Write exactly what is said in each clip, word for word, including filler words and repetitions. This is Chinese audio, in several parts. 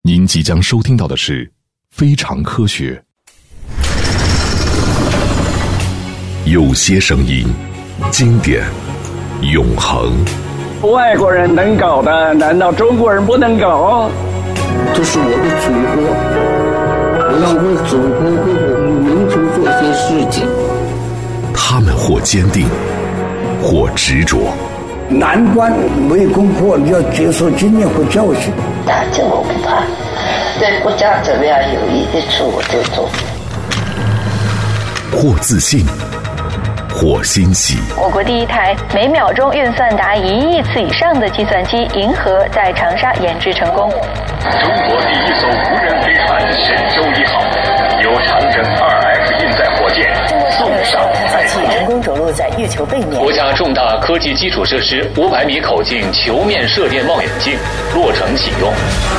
您即将收听到的是《非常科学》。有些声音，经典，永恒。 外国人能搞的，难道中国人不能搞？ 这是我的祖国，我要为祖国、为我们民族做些事情。 他们或坚定，或执着。 难关没攻破，你要接受经验和教训。 打仗我不怕，对国家怎么样有益的处我就做。 或自信，或欣喜。 我国第一台每秒钟运算达一亿次以上的计算机银河在长沙研制成功。 中国第一艘无人飞船神舟一号由长征 二 X 运载火箭送上太空， 成功着陆在月球背面。 国家重大科技基础设施五百米口径球面射电望远镜落成启用。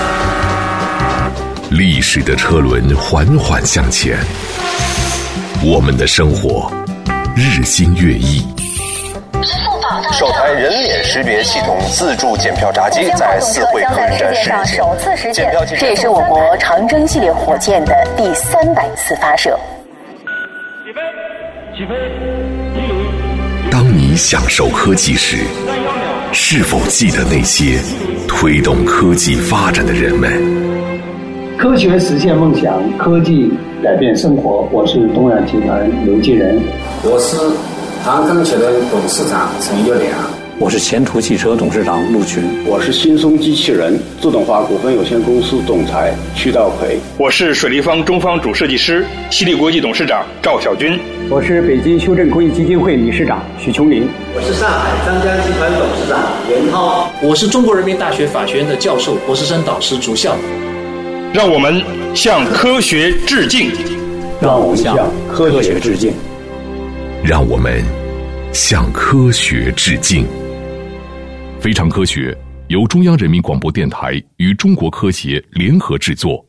历史的车轮缓缓向前，我们的生活日新月异。 首台人脸识别系统自助检票闸机在四惠客运站试行， 首次实现。这也是我国长征系列火箭的第三百次发射。 起飞，起飞。 当你享受科技时，是否记得那些推动科技发展的人们？ 科学实现梦想，科技改变生活。我是东亚集团刘继仁， 我是航空汽轮董事长陈玉良， 我是前途汽车董事长陆群， 我是新松机器人自动化股份有限公司总裁屈道奎， 我是水立方中方主设计师西利国际董事长赵小军， 我是北京修正公益基金会理事长许琼林， 我是上海张江集团董事长袁涛， 我是中国人民大学法学院的教授、博士生导师朱笑。 让我们向科学致敬， 让我们向科学致敬， 让我们向科学致敬。非常科学由中央人民广播电台与中国科协联合制作。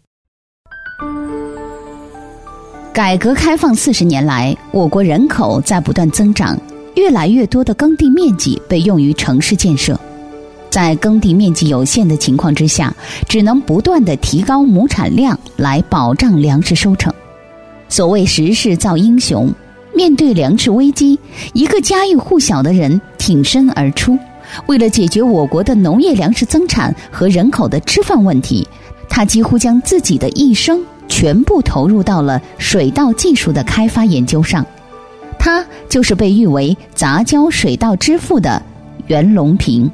改革开放四十年来，我国人口在不断增长，越来越多的耕地面积被用于城市建设。在耕地面积有限的情况之下，只能不断地提高亩产量来保障粮食收成。所谓时势造英雄，面对粮食危机，一个家喻户晓的人挺身而出，为了解决我国的农业粮食增产和人口的吃饭问题，他几乎将自己的一生全部投入到了水稻技术的开发研究上。他就是被誉为杂交水稻之父的袁隆平。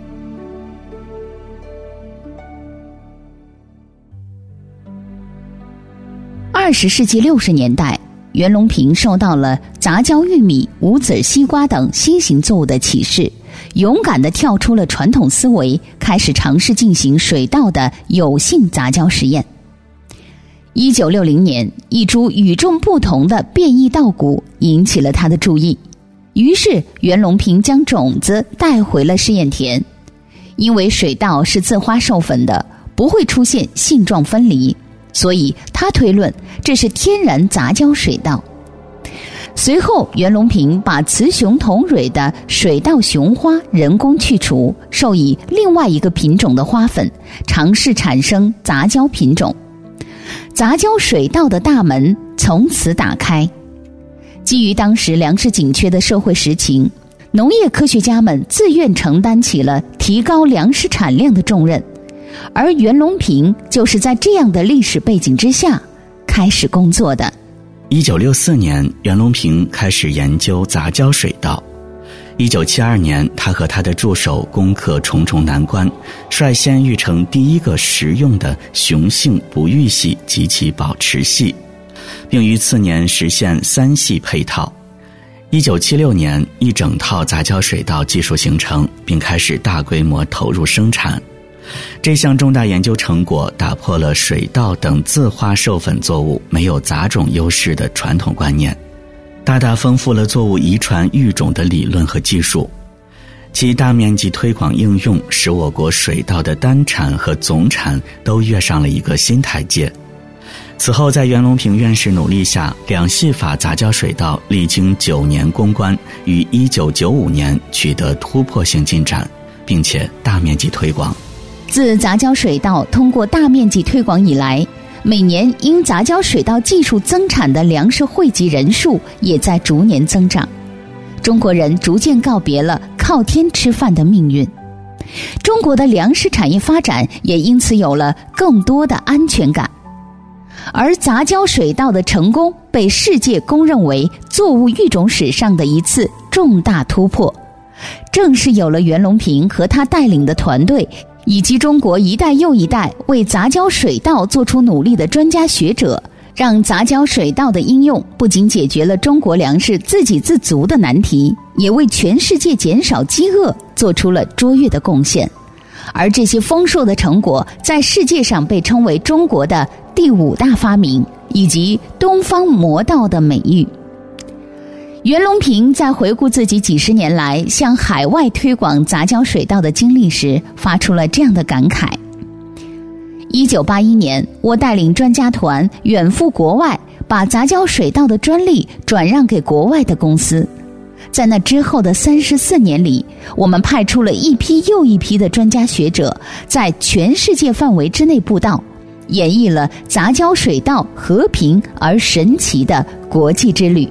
二十世纪六十年代，袁隆平受到了杂交玉米、无籽西瓜等新型作物的启示，勇敢地跳出了传统思维，开始尝试进行水稻的有性杂交实验。一九六零年，一株与众不同的变异稻谷引起了他的注意，于是袁隆平将种子带回了试验田。因为水稻是自花授粉的，不会出现性状分离，所以他推论这是天然杂交水稻。随后袁隆平把雌雄同蕊的水稻雄花人工去除，授以另外一个品种的花粉，尝试产生杂交品种。杂交水稻的大门从此打开。基于当时粮食紧缺的社会实情，农业科学家们自愿承担起了提高粮食产量的重任，而袁隆平就是在这样的历史背景之下开始工作的。 一九六四年，袁隆平开始研究杂交水稻。一九七二年，他和他的助手攻克重重难关，率先育成第一个实用的雄性不育系及其保持系，并于次年实现三系配套。一九七六年，一整套杂交水稻技术形成，并开始大规模投入生产。这项重大研究成果打破了水稻等自花授粉作物没有杂种优势的传统观念，大大丰富了作物遗传育种的理论和技术。其大面积推广应用，使我国水稻的单产和总产都跃上了一个新台阶。此后在袁隆平院士努力下，两系法杂交水稻历经九年攻关，于一九九五年取得突破性进展，并且大面积推广。 自杂交水稻通过大面积推广以来，每年因杂交水稻技术增产的粮食汇集人数也在逐年增长。中国人逐渐告别了靠天吃饭的命运，中国的粮食产业发展也因此有了更多的安全感。而杂交水稻的成功被世界公认为作物育种史上的一次重大突破。正是有了袁隆平和他带领的团队，以及中国一代又一代为杂交水稻做出努力的专家学者，让杂交水稻的应用不仅解决了中国粮食自给自足的难题，也为全世界减少饥饿做出了卓越的贡献。而这些丰硕的成果在世界上被称为中国的第五大发明，以及东方魔道的美誉。袁隆平在回顾自己几十年来向海外推广杂交水稻的经历时，发出了这样的感慨：一九八一年，我带领专家团远赴国外，把杂交水稻的专利转让给国外的公司。在那之后的三十四年里，我们派出了一批又一批的专家学者，在全世界范围之内布道，演绎了杂交水稻和平而神奇的国际之旅。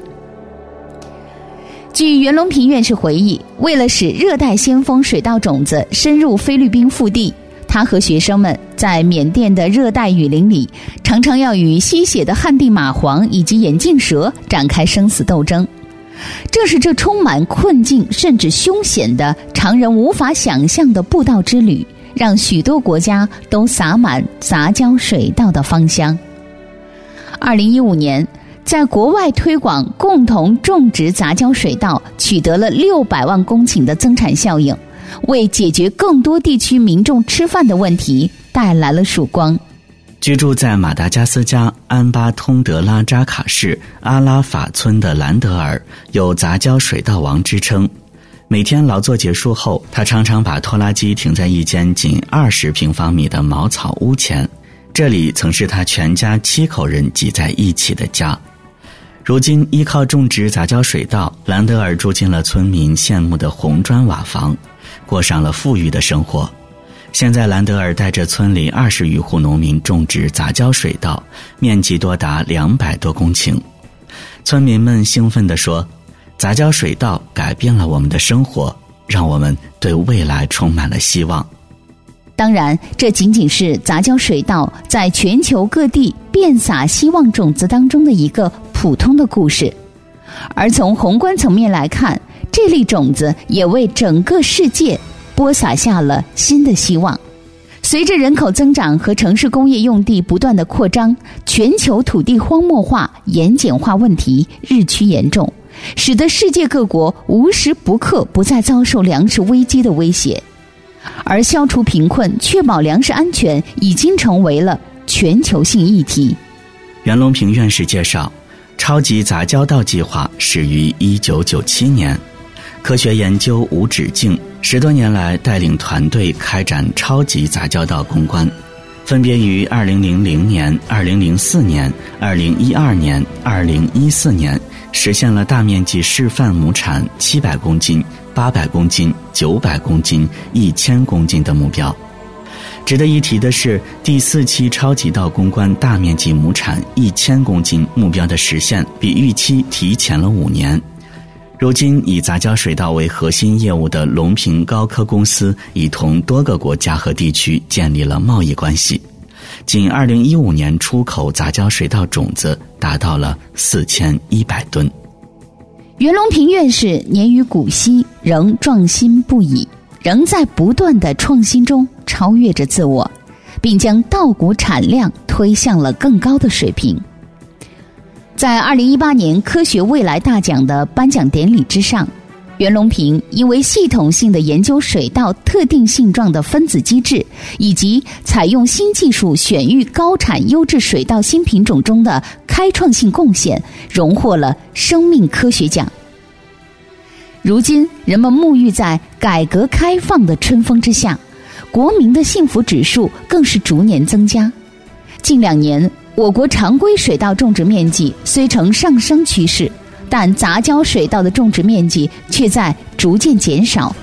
据袁隆平院士回忆，为了使热带先锋水稻种子深入菲律宾腹地，他和学生们在缅甸的热带雨林里，常常要与吸血的旱地蚂蟥以及眼镜蛇展开生死斗争。正是这充满困境甚至凶险的常人无法想象的布道之旅，让许多国家都洒满杂交水稻的芳香。二零一五年，在国外推广共同种植杂交水稻，取得了六百万公顷的增产效应，为解决更多地区民众吃饭的问题带来了曙光。 居住在马达加斯加安巴通德拉扎卡市阿拉法村的兰德尔有杂交水稻王之称。每天劳作结束后，他常常把拖拉机停在一间仅二十平方米的茅草屋前，这里曾是他全家七口人挤在一起的家。如今依靠种植杂交水稻，兰德尔住进了村民羡慕的红砖瓦房，过上了富裕的生活。现在兰德尔带着村里二十余户农民种植杂交水稻，面积多达两百多公顷。村民们兴奋地说，杂交水稻改变了我们的生活，让我们对未来充满了希望。 当然，这仅仅是杂交水稻在全球各地遍撒希望种子当中的一个普通的故事，而从宏观层面来看，这粒种子也为整个世界播撒下了新的希望。随着人口增长和城市工业用地不断的扩张，全球土地荒漠化、盐碱化问题日趋严重，使得世界各国无时不刻不再遭受粮食危机的威胁。而消除贫困、确保粮食安全已经成为了全球性议题。 袁隆平院士介绍，超级杂交稻计划始于一九九七年，科学研究无止境，十多年来带领团队开展超级杂交稻攻关，分别于二零零零年、二零零四年、二零一二年、二零一四年实现了大面积示范亩产七百公斤、八百公斤、九百公斤、一千公斤的目标。值得一提的是，第四期超级稻攻关大面积亩产一千公斤目标的实现比预期提前了五年。如今以杂交水稻为核心业务的隆平高科公司已同多个国家和地区建立了贸易关系，仅二零一五年出口杂交水稻种子达到了四千一百吨。 袁隆平院士年逾古稀，仍壮心不已，仍在不断的创新中超越着自我，并将稻谷产量推向了更高的水平。在二零一八年科学未来大奖的颁奖典礼之上，袁隆平因为系统性的研究水稻特定性状的分子机制，以及采用新技术选育高产优质水稻新品种中的开创性贡献，荣获了生命科学奖。如今人们沐浴在改革开放的春风之下，国民的幸福指数更是逐年增加。近两年，我国常规水稻种植面积虽呈上升趋势，但杂交水稻的种植面积却在逐渐减少。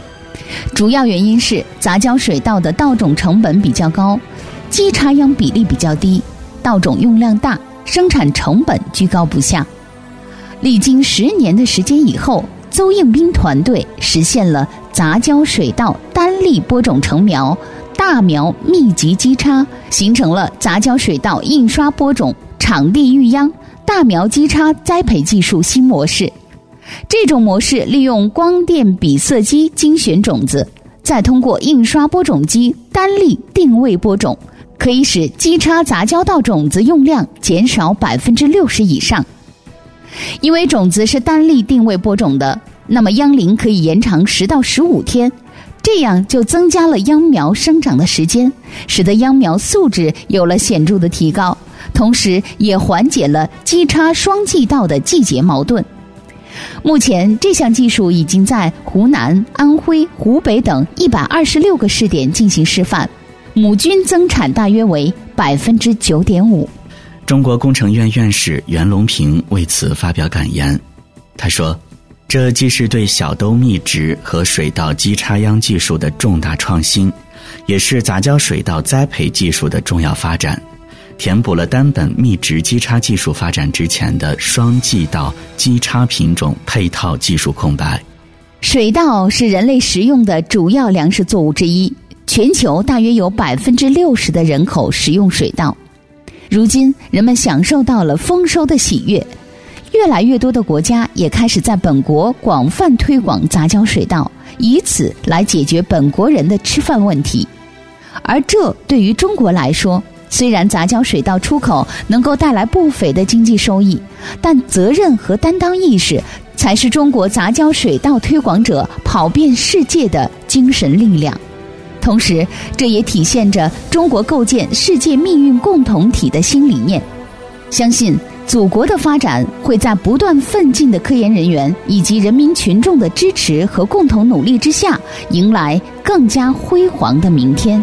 主要原因是杂交水稻的稻种成本比较高，基插秧比例比较低，稻种用量大，生产成本居高不下。历经十年的时间以后，邹应斌团队实现了杂交水稻单粒播种成苗、大苗密集基插，形成了杂交水稻印刷播种、场地育秧、大苗基插栽培技术新模式。这种模式利用光电比色机精选种子，再通过印刷播种机单粒定位播种，可以使基插杂交稻种子用量减少百分之六十以上。因为种子是单粒定位播种的，那么秧龄可以延长十到十五天，这样就增加了秧苗生长的时间，使得秧苗素质有了显著的提高，同时也缓解了基插双季稻的季节矛盾。目前这项技术已经在湖南、安徽、湖北等一百二十六个试点进行示范，亩均增产大约为百分之九点五。 中国工程院院士袁隆平为此发表感言，他说：“这既是对小兜密植和水稻基插秧技术的重大创新，也是杂交水稻栽培技术的重要发展，填补了单本密植基插技术发展之前的双季稻基插品种配套技术空白。” 水稻是人类食用的主要粮食作物之一，全球大约有百分之六十的人口食用水稻。如今人们享受到了丰收的喜悦，越来越多的国家也开始在本国广泛推广杂交水稻，以此来解决本国人的吃饭问题。而这对于中国来说，虽然杂交水稻出口能够带来不菲的经济收益，但责任和担当意识才是中国杂交水稻推广者跑遍世界的精神力量。同时，这也体现着中国构建世界命运共同体的新理念。相信祖国的发展会在不断奋进的科研人员以及人民群众的支持和共同努力之下，迎来更加辉煌的明天。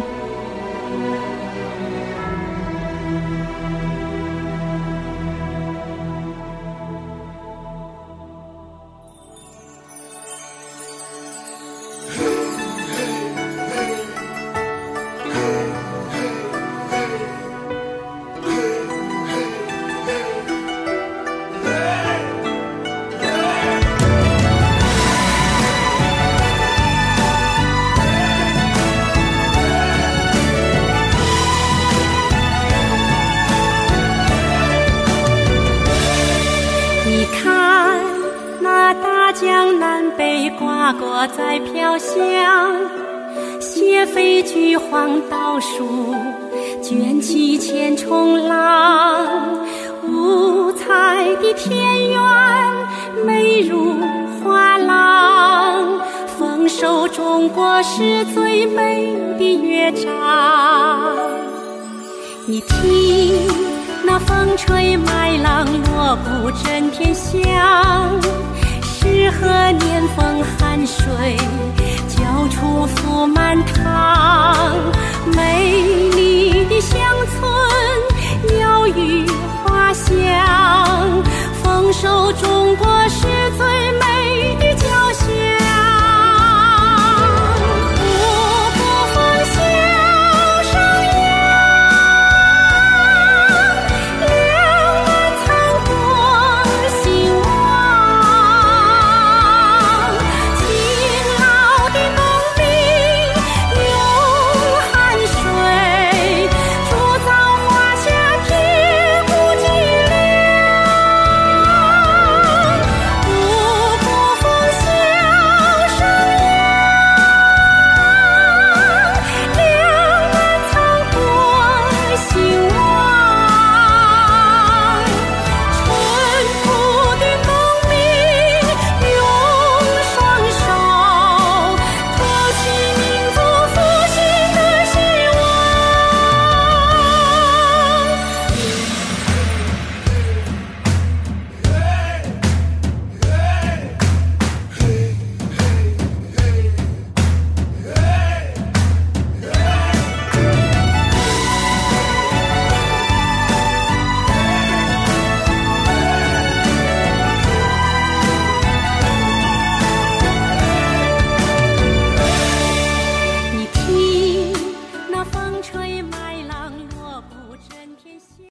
江南北瓜果在飘香，斜飞橘黄倒数，卷起千重浪。五彩的田园美如画廊，丰收中国是最美的乐章。你听那风吹麦浪，锣鼓震天响，适合年丰寒水，交出福满堂。美丽的乡村，鸟语花香，丰收中国是最美的交响。造天下。